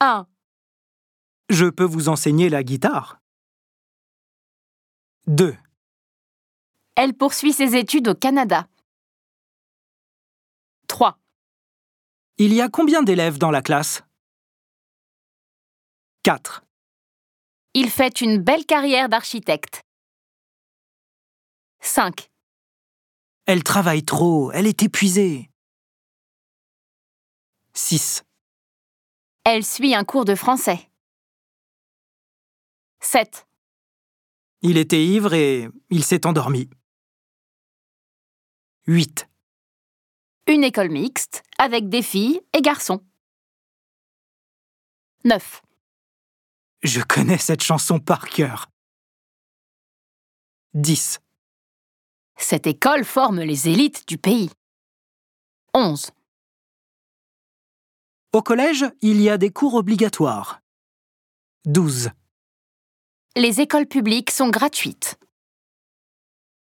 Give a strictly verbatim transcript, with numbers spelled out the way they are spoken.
un. Je peux vous enseigner la guitare. deux. Elle poursuit ses études au Canada. trois. Il y a combien d'élèves dans la classe? quatre. Il fait une belle carrière d'architecte. cinq. Elle travaille trop, elle est épuisée. six. Elle suit un cours de français. sept. Il était ivre et il s'est endormi. huit. Une école mixte avec des filles et garçons. neuf. Je connais cette chanson par cœur. dix. Cette école forme les élites du pays. onze. Au collège, il y a des cours obligatoires. douze. Les écoles publiques sont gratuites.